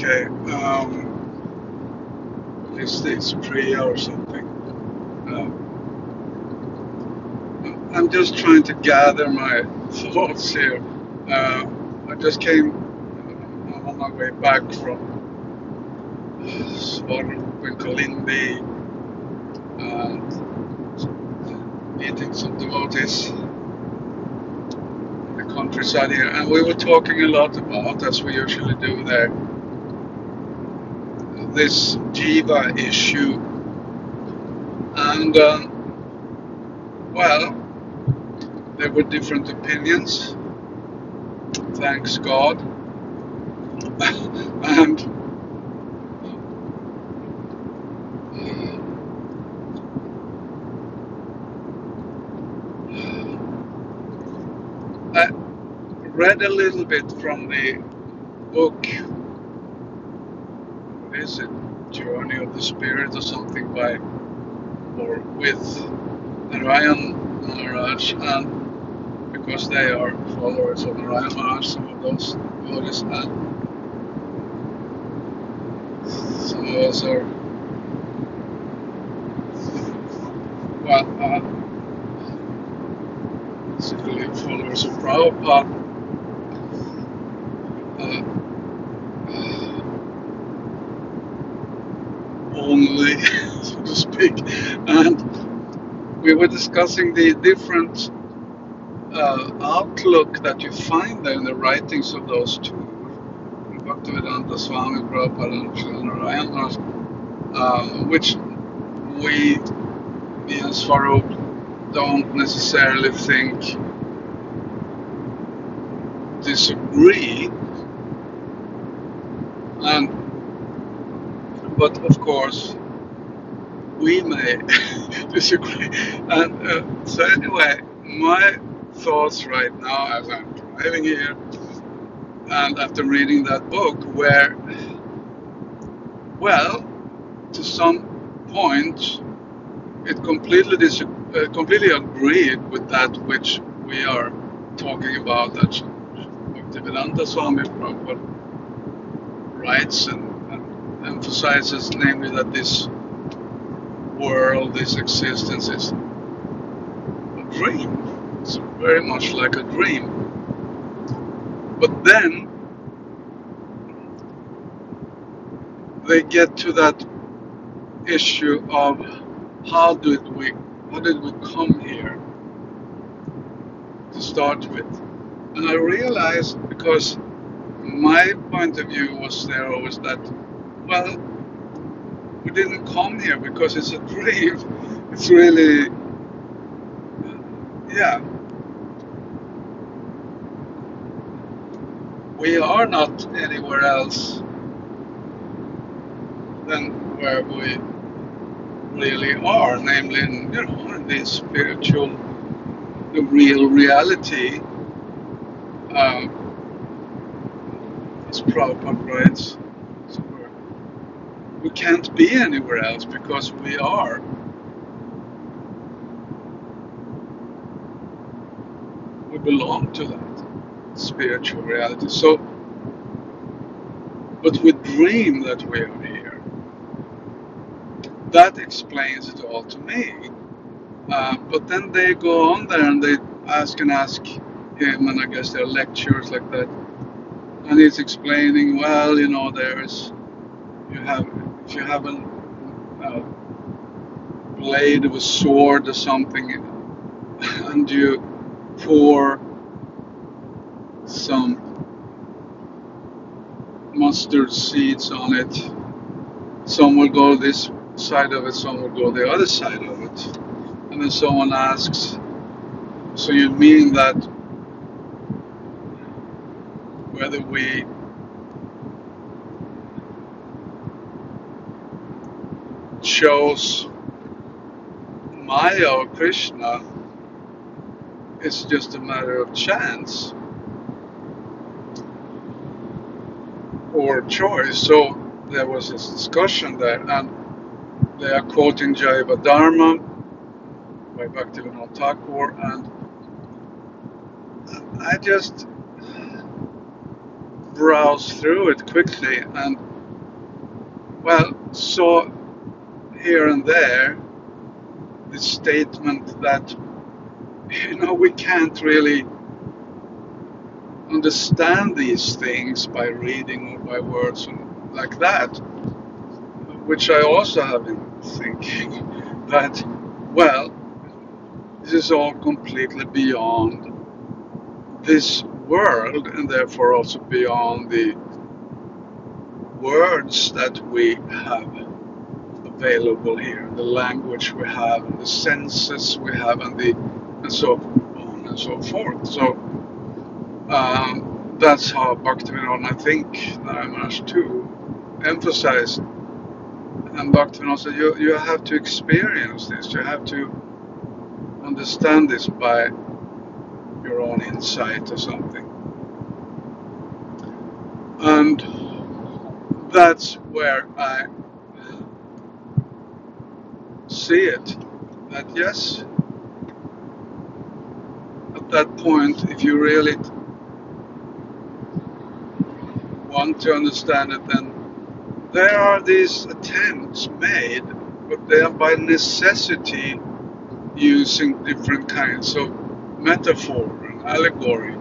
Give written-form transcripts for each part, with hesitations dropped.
Okay. What is this? Priya or something? I'm just trying to gather my thoughts here. I just came on my way back from Svartbynkolindi and meeting some devotees in the countryside here, and we were talking a lot about, as we usually do there, this jiva issue. And well, there were different opinions, thanks God. And I read a little bit from the book, what is it, Journey of the Spirit or something by, or with Narayan Maharaj, and because they are followers of Narayan Maharaj, some of those devotees, and some of us are, well, basically followers of Prabhupada, only, so to speak, and we were discussing the different outlook that you find there in the writings of those two, Bhaktivedanta Swami Prabhupada and Srila Narayan Maharaj, which we, me and Swarup, don't necessarily think disagree, but of course we may disagree. And so anyway, my thoughts right now as I'm driving here and after reading that book were, well, to some point it completely agreed with that which we are talking about, that Bhaktivedanta Swami Prabhupada writes and emphasizes, namely that this world, this existence is a dream. It's very much like a dream. But then they get to that issue of how did we come here to start with. And I realized, because my point of view was there always that, well, we didn't come here because it's a dream. It's really, yeah, we are not anywhere else than where we really are, namely in, in the spiritual, the real reality, as Prabhupada writes. So we can't be anywhere else because we belong to that spiritual reality. So, but we dream that we are here. That explains it all to me. But then they go on there and they ask him, and I guess there are lectures like that, and he's explaining, well, if you have a blade of a sword or something, and you pour some mustard seeds on it, some will go this side of it, some will go the other side of it. And then someone asks, so you mean that whether we chose Maya or Krishna, it's just a matter of chance or choice? So there was this discussion there, and they are quoting Jaiva Dharma by Bhaktivinoda Thakur, and I just browsed through it quickly, and Well, so here and there, the statement that, we can't really understand these things by reading or by words and like that, which I also have been thinking that, well, this is all completely beyond this world and therefore also beyond the words that we have available here, the language we have, and the senses we have, and so on and so forth. So that's how Bhaktivinoda, I think, that I managed to emphasize. And Bhaktivinoda said, you have to experience this, you have to understand this by your own insight or something. And that's where I see it. That yes, at that point, if you really want to understand it, then there are these attempts made, but they are by necessity using different kinds of metaphor and allegory,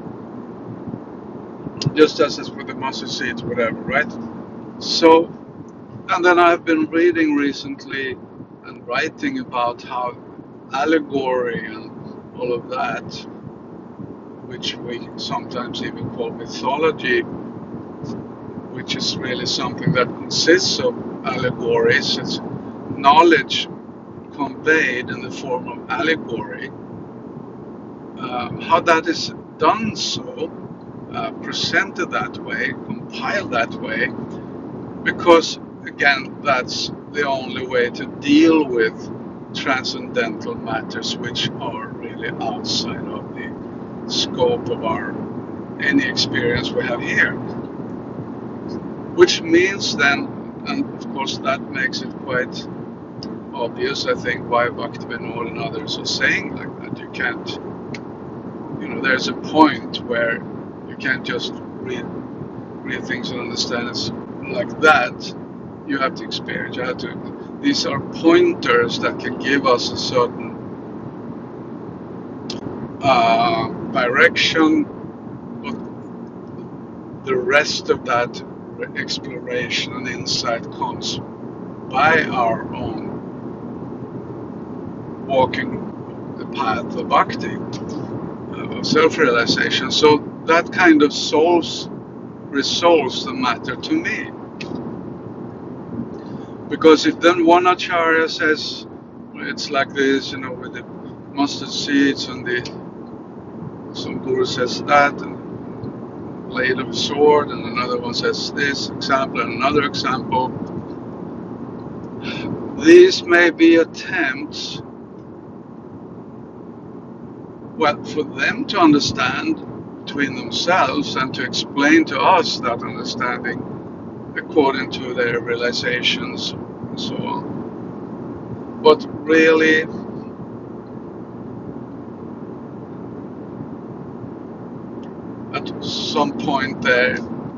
just as is with the mustard seeds, whatever, right? So, and then I've been reading recently and writing about how allegory and all of that, which we sometimes even call mythology, which is really something that consists of allegories, it's knowledge conveyed in the form of allegory, how that is done so, presented that way, compiled that way, because again, that's the only way to deal with transcendental matters which are really outside of the scope of any experience we have here. Which means then, and of course that makes it quite obvious, I think, why Bhaktivinoda and others are saying like that. You can't, there's a point where you can't just read things and understand it like that. You have to experience, these are pointers that can give us a certain direction, but the rest of that exploration and insight comes by our own walking the path of bhakti, of self-realization. So that kind of resolves the matter to me. Because if then one acharya says, it's like this, with the mustard seeds, and some guru says that, and blade of a sword, and another one says this example, and another example. These may be attempts, for them to understand between themselves and to explain to us that understanding according to their realizations and so on. But really, at some point there,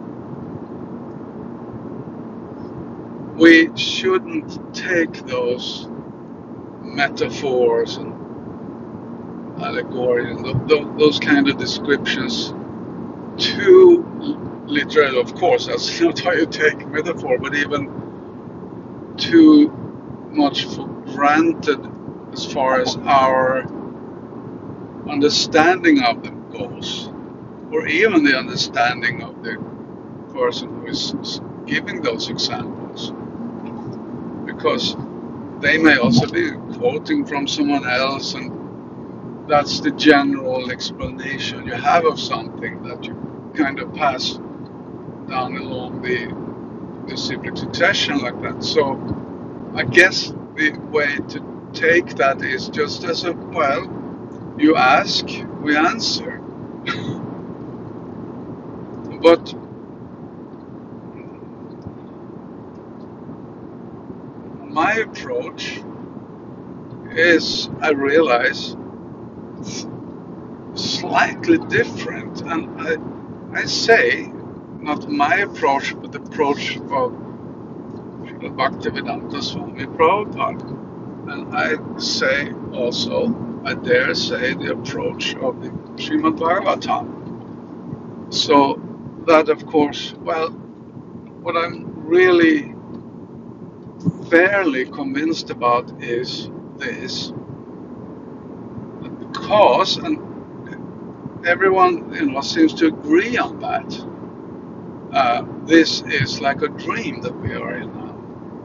we shouldn't take those metaphors and allegory and those kind of descriptions too literal. Of course, that's not how you take metaphor, but even too much for granted as far as our understanding of them goes, or even the understanding of the person who is giving those examples, because they may also be quoting from someone else, and that's the general explanation you have of something that you kind of pass down along the cyclic succession like that. So I guess the way to take that is just as you ask, we answer. But my approach is, I realize, slightly different, and I say not my approach, but the approach of Bhaktivedanta Swami Prabhupada. And I say also, I dare say, the approach of the Srimad Bhagavatam. So that, of course, well, what I'm really fairly convinced about is this, because, and everyone seems to agree on that, this is like a dream that we are in now.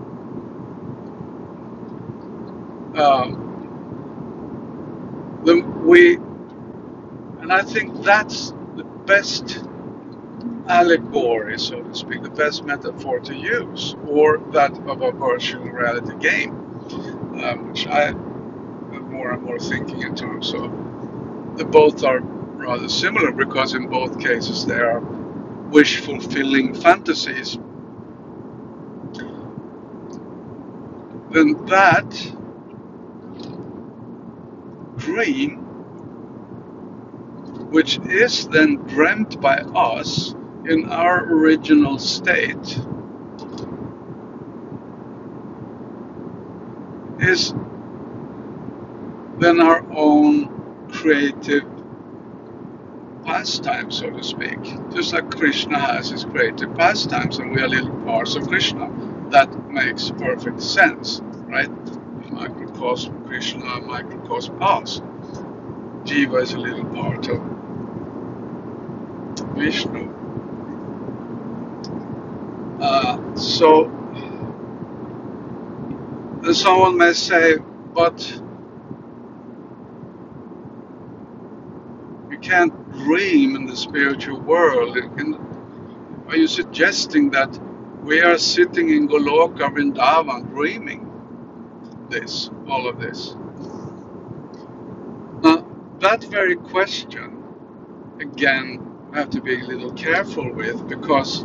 And I think that's the best allegory, so to speak, the best metaphor to use, or that of a virtual reality game, which I am more and more thinking in terms of. They both are rather similar because in both cases they are wish fulfilling fantasies. Then that dream, which is then dreamt by us in our original state, is then our own creative pastime, so to speak. Just like Krishna has his creative pastimes and we are little parts of Krishna. That makes perfect sense, right? Microcosm Krishna, microcosm us. Jiva is a little part of Vishnu. So, and someone may say, but you can't dream in the spiritual world. Are you suggesting that we are sitting in Goloka Vrindavan dreaming all of this? Now, that very question, again, I have to be a little careful with, because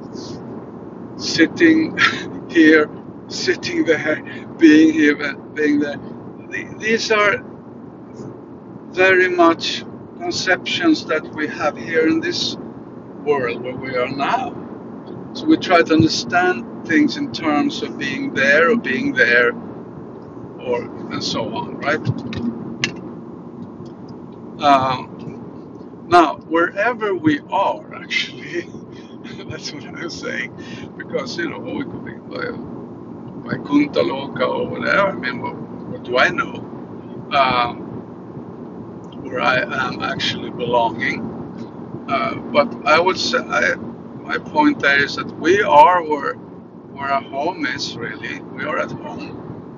sitting here, sitting there, being here, being there, these are very much conceptions that we have here in this world where we are now. So we try to understand things in terms of being there or being there, or and so on, right? Now, wherever we are, actually, that's what I'm saying, because we could be by Kunta Loka or whatever. I mean, what do I know? Where I am actually belonging. But I would say, my point there is that we are where our home is, really. We are at home.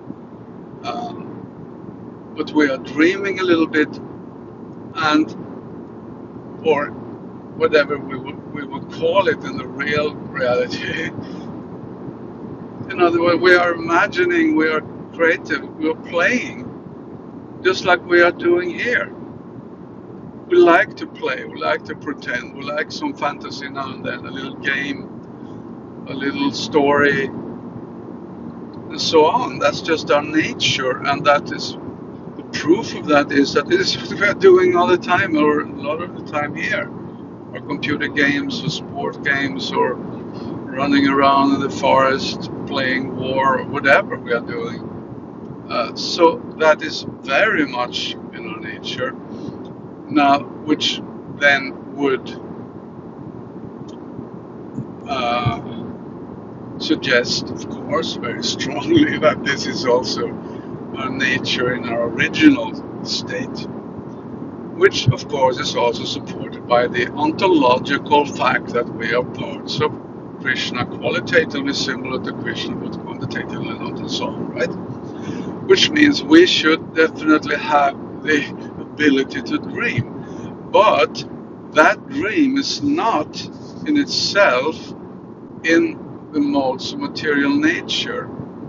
But we are dreaming a little bit, or whatever we would call it in the real reality. In other words, we are imagining, we are creative, we are playing, just like we are doing here. We like to play, we like to pretend, we like some fantasy now and then, a little game, a little story, and so on. That's just our nature, and that is the proof of that is that this is what we are doing all the time, or a lot of the time here. Or computer games, or sport games, or running around in the forest, playing war, or whatever we are doing. So that is very much in our nature. Now, which then would suggest, of course, very strongly that this is also our nature in our original state, which, of course, is also supported by the ontological fact that we are parts of Krishna, qualitatively similar to Krishna, but quantitatively not, and so on, right? Which means we should definitely have the ability to dream. But that dream is not in itself in the modes of material nature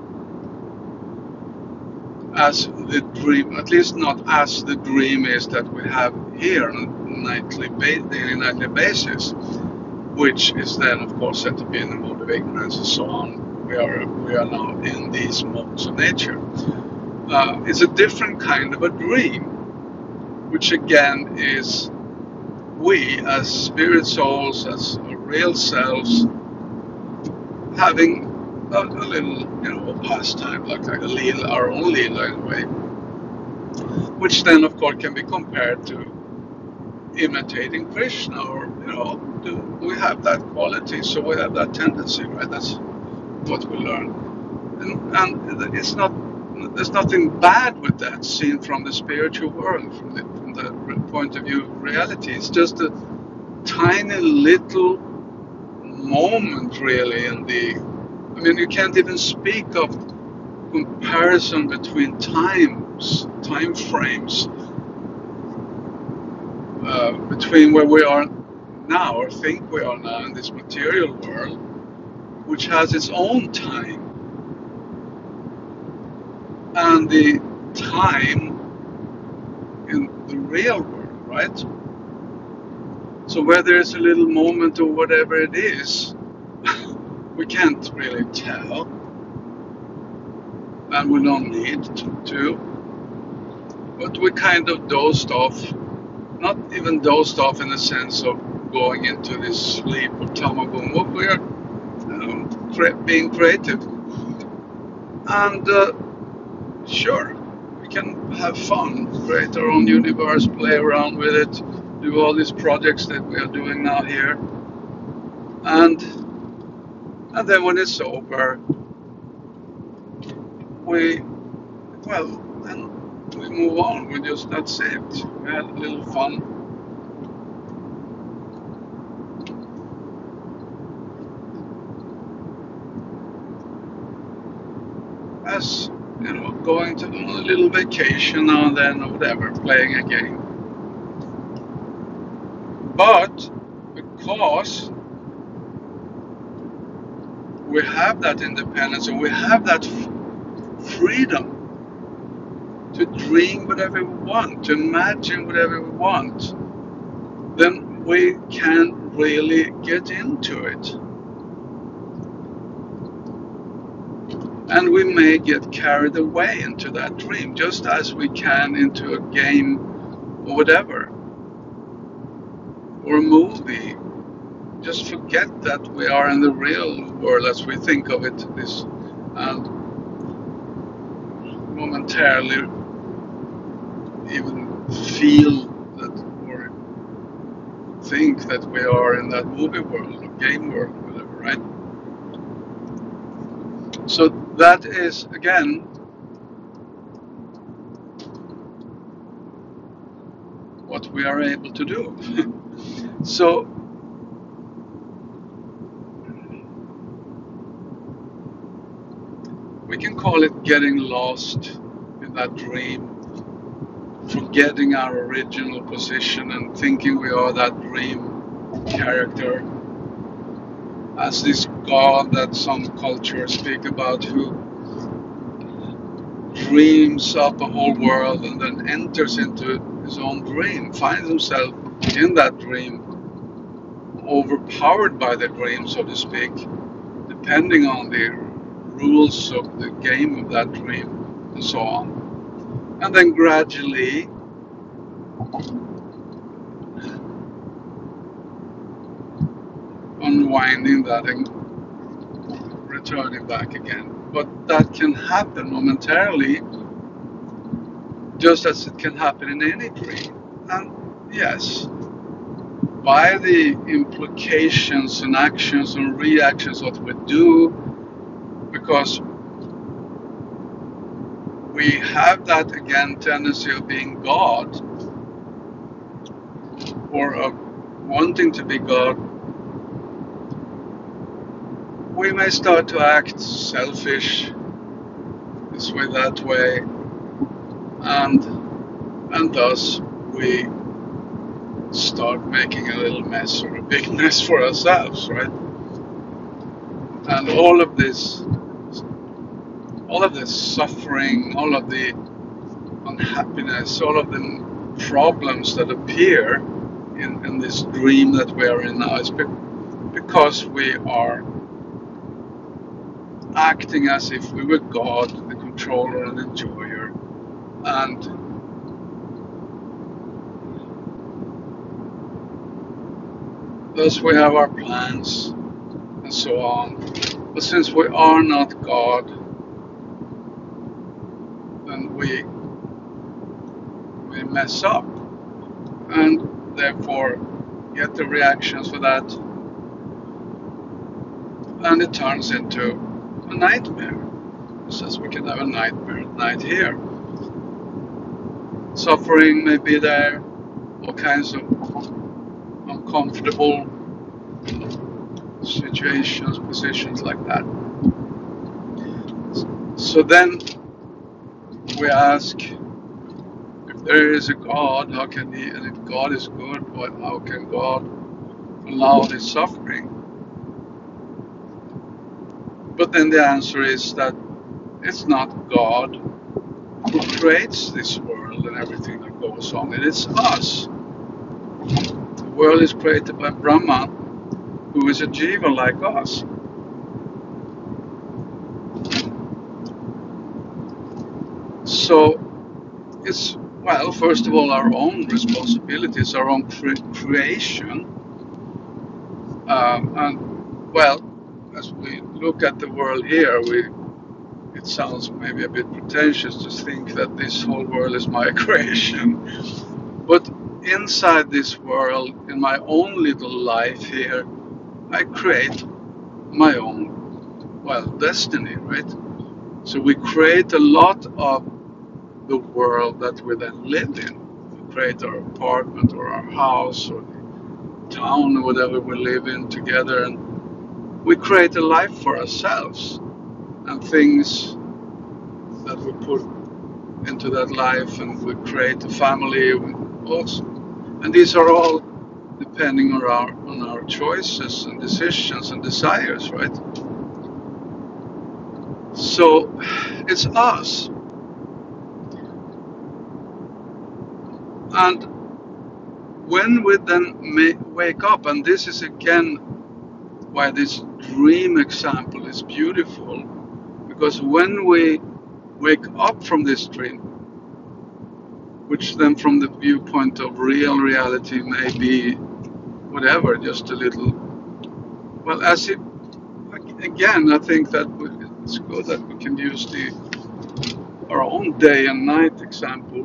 as the dream, at least not as the dream is that we have here on a daily nightly basis, which is then, of course, said to be in the mode of ignorance and so on. We are now in these modes of nature. It's a different kind of a dream, which again is we as spirit souls, as real selves, having a little, pastime, like a lila, our own lila in a way, which then of course can be compared to imitating Krishna, or do we have that quality? So we have that tendency, right? That's what we learn, and it's not. There's nothing bad with that, seen from the spiritual world, from the point of view of reality. It's just a tiny little moment, really, in the. I mean, you can't even speak of comparison between time frames, between where we are now, or think we are now, in this material world, which has its own time, and the time in the real world, right? So where there's a little moment or whatever it is, we can't really tell, and we don't need to, but we kind of dozed off, not even dozed off in the sense of going into this sleep or tamagum. What we are being creative, and sure, we can have fun, create our own universe, play around with it, do all these projects that we are doing now here, and then when it's over, we then we move on. That's it. We had a little fun. As going to a little vacation now and then, or whatever, playing a game. But because we have that independence, and we have that freedom to dream whatever we want, to imagine whatever we want, then we can really get into it. And we may get carried away into that dream, just as we can into a game or whatever, or a movie. Just forget that we are in the real world as we think of it, and momentarily even feel that, or think that we are in that movie world or game world, whatever, right? So that is, again, what we are able to do. So we can call it getting lost in that dream, forgetting our original position and thinking we are that dream character, as this god that some cultures speak about, who dreams up a whole world and then enters into his own dream, finds himself in that dream, overpowered by the dream, so to speak, depending on the rules of the game of that dream, and so on. And then gradually unwinding that and returning back again. But that can happen momentarily, just as it can happen in any dream. And yes, by the implications and actions and reactions that we do, because we have that, again, tendency of being God, or of wanting to be God, we may start to act selfish, this way, that way, and thus we start making a little mess, or a big mess, for ourselves, right? And all of this suffering, all of the unhappiness, all of the problems that appear in this dream that we are in now, is because we are acting as if we were God, the controller and enjoyer, and thus we have our plans and so on. But since we are not God, then we mess up, and therefore get the reactions for that, and it turns into a nightmare. Since we can have a nightmare at night here. Suffering may be there, all kinds of uncomfortable situations, positions like that. So then we ask, if there is a God, how can he, and if God is good, how can God allow this suffering? But then the answer is that it's not God who creates this world and everything that goes on. It is us. The world is created by Brahma, who is a jiva like us. So it's, well, first of all, our own responsibilities, our own creation. And, well, as we look at the world here, it sounds maybe a bit pretentious to think that this whole world is my creation. But inside this world, in my own little life here, I create my own, well, destiny, right? So we create a lot of the world that we then live in. We create our apartment or our house or the town or whatever we live in together, and we create a life for ourselves and things that we put into that life, and we create a family also. And these are all depending on our choices and decisions and desires, right? So it's us. And when we then wake up, and this is again why this dream example is beautiful, because when we wake up from this dream, which then from the viewpoint of real reality may be whatever, just a little, well, as it, again, I think that it's good that we can use our own day and night example.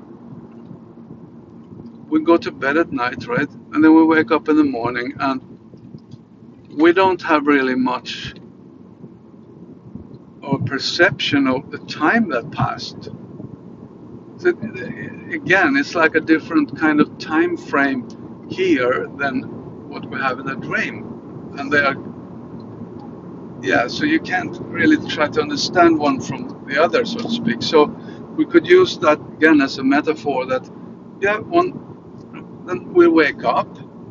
We go to bed at night, right? And then we wake up in the morning, and we don't have really much of a perception of the time that passed. So again, it's like a different kind of time frame here than what we have in a dream. And they are, yeah, so you can't really try to understand one from the other, so to speak. So we could use that again as a metaphor that, yeah, then we wake up,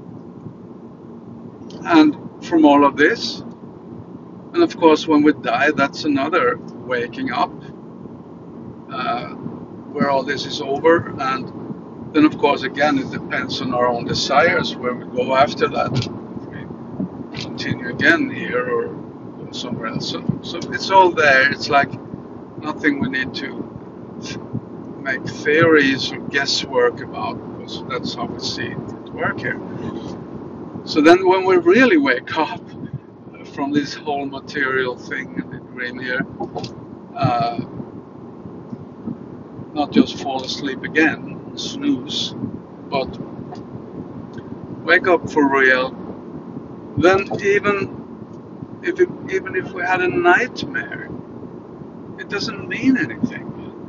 and from all of this, and of course when we die, that's another waking up, where all this is over. And then of course again it depends on our own desires where we go after that. If we continue again here or go somewhere else. So it's all there. It's like nothing we need to make theories or guesswork about, because that's how we see it work here. So then when we really wake up from this whole material thing in the dream here, not just fall asleep again, snooze, but wake up for real, then even if we had a nightmare, it doesn't mean anything,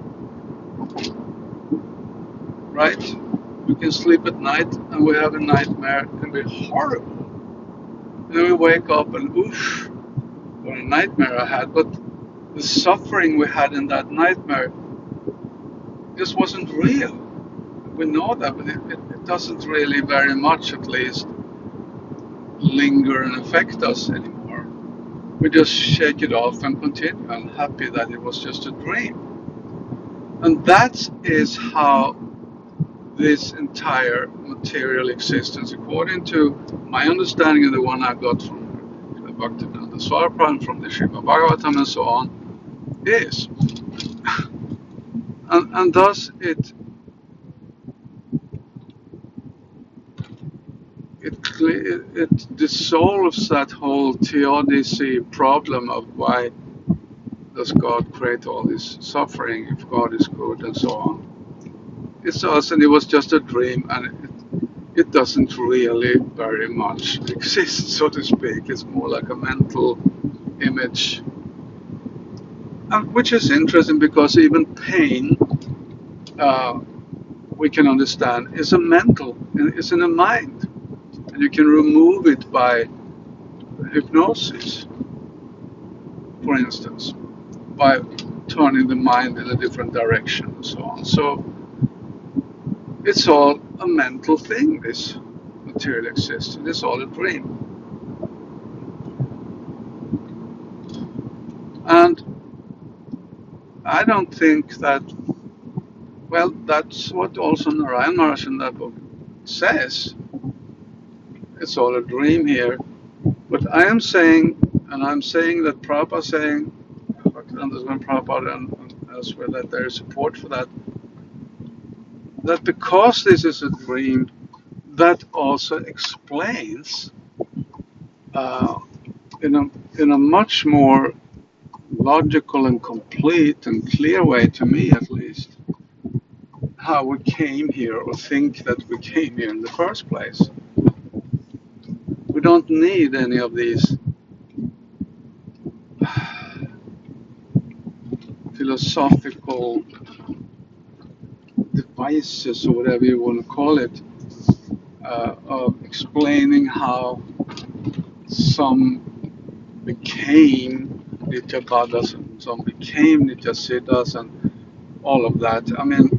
right? We can sleep at night and we have a nightmare, it can be horrible. And then we wake up and oof, what a nightmare I had. But the suffering we had in that nightmare just wasn't real. We know that, but it doesn't really very much, at least, linger and affect us anymore. We just shake it off and continue, and happy that it was just a dream. And that is how this entire material existence, according to my understanding of the one I got from Bhaktivedanta Swami Prabhupada, from the Srimad Bhagavatam and so on, is. And thus it actually it dissolves that whole theodicy problem of why does God create all this suffering if God is good and so on. It's us, and it was just a dream, and it doesn't really very much exist, so to speak. It's more like a mental image, and which is interesting because even pain, uh, we can understand, is a mental, it's in the mind, and you can remove it by hypnosis, for instance, by turning the mind in a different direction and so on. So it's all a mental thing, this material existence. It's all a dream. And I don't think that, well, that's what also Narayan Maharaj in that book says. It's all a dream here. But I am saying, and I'm saying that Prabhupada saying, Bhaktivedanta Prabhupada and elsewhere, that there is support for that, that because this is a dream, that also explains uh, in a much more logical and complete and clear way, to me at least, how we came here or think that we came here in the first place. We don't need any of these philosophical devices or whatever you want to call it, of explaining how some became Nityabadas and some became Nityasiddhas and all of that. I mean,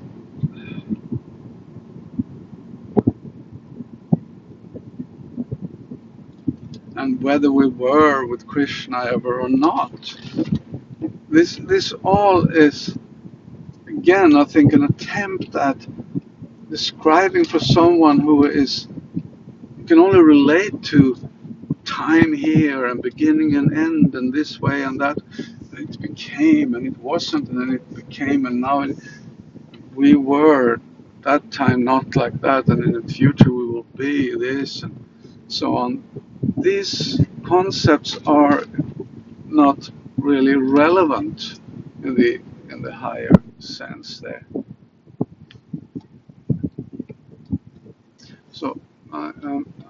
and whether we were with Krishna ever or not, this all is, again, I think, an attempt at describing for someone who can only relate to time here and beginning and end and this way and that. It became and it wasn't, and then it became, and now we were that time not like that, and in the future we will be this and so on. These concepts are not really relevant in the higher sense there. So